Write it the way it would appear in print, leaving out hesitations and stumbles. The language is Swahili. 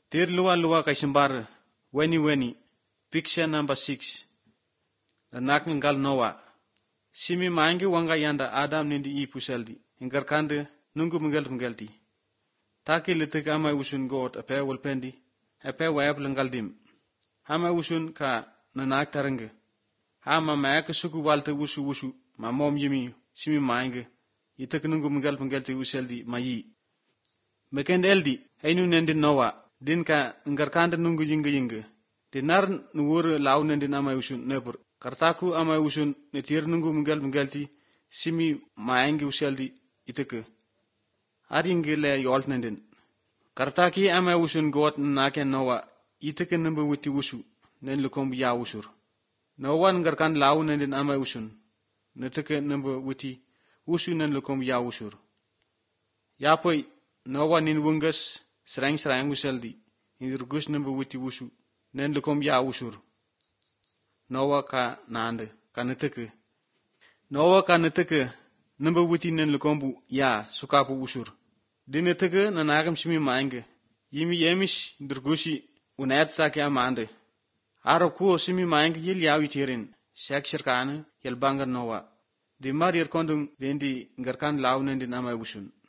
Tir luwa kaisimbar weni. Picture number 6. Anak ngal Noah. Simi mangi wanga yanda Adam nindi ipuseldi. Ingarkande nungu mengelti. Taki litik ama usun God ape walpendi. Ape wayap lengaldim. Ama usun ka nanak tarenge. Ama mayak suku walte wusu. Ma mom yimi simi mangi. Itak nungu mengelti useldi mayi. Mekend eldi. Ainu nendi Noah. Din ka ngarkande nungu yinga. Dinar nuwur law nendi ama usun nebur. Kartaku ama usun netir nungu mengelti. Simi mayangi useldi itake. Aringi le yolt nendin. Kartaki ama usun God naken Noah. Itake number witi usu. Nen lukom ya usur. Noah ngarkan law nendin ama usun. Netake number witi usu nen lukom ya usur. Yapoi Noah nin wungas serang useldi. Indirgus number witi usu. Nen lukom ya usur. Noah ka nande ka netake. Noah ka netake number witi nen lukombu ya sukapu usur. Dinetake na nagam simi mange. Yimi yemish dirgushi unayat saki amande. Arab kuo simi mange yil yawi tirin. Shek shirkane yel bangar Noah. Di mar yer kondung dendi ngarkan law nendi nama usun.